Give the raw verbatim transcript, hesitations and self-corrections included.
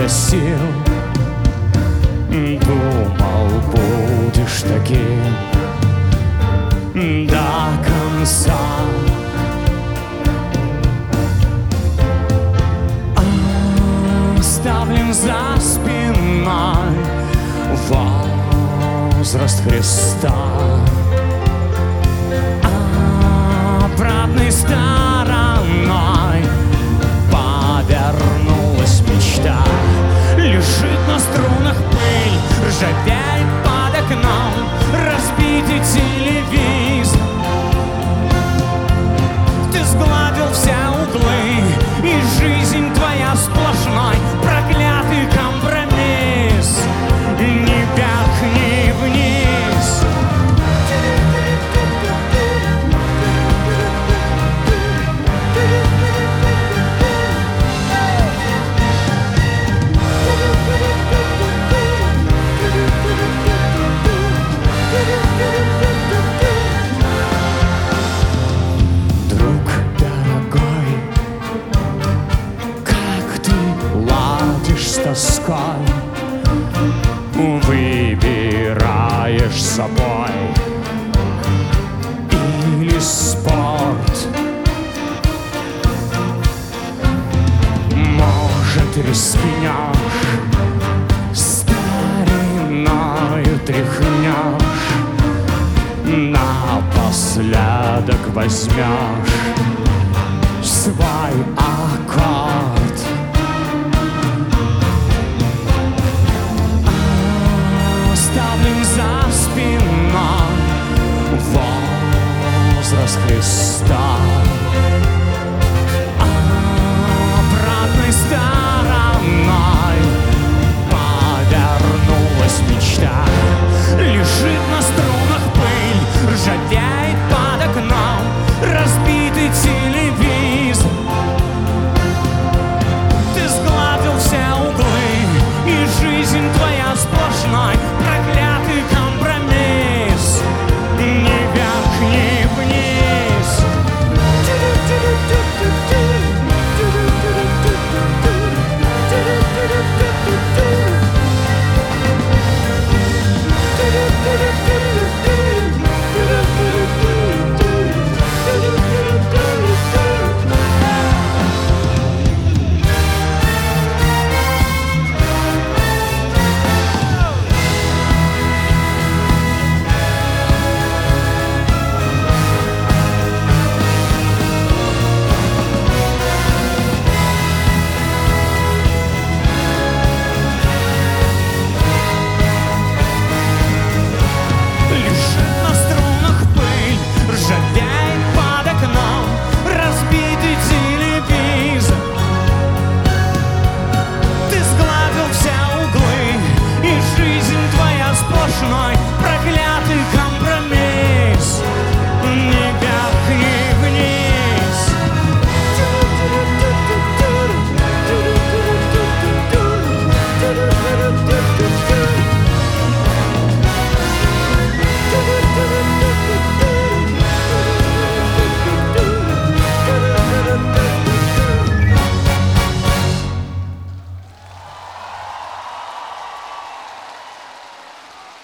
сил. Думал, будешь таким до конца. Оставлен за спиной возраст Христа. Обратной стороной повернулась мечта. Лежит на струнах пыль, ржавеет под окном разбитый телевизор. Ты сгладил все углы, и жизнь твоя сплошной проклятый компромисс. Ни вверх, ни вниз. Друг дорогой, как ты ладишь с тоской, выбираешь с собой или спорт. Может, рискнешь, стариною тряхнешь, напоследок возьмешь свой аккорд.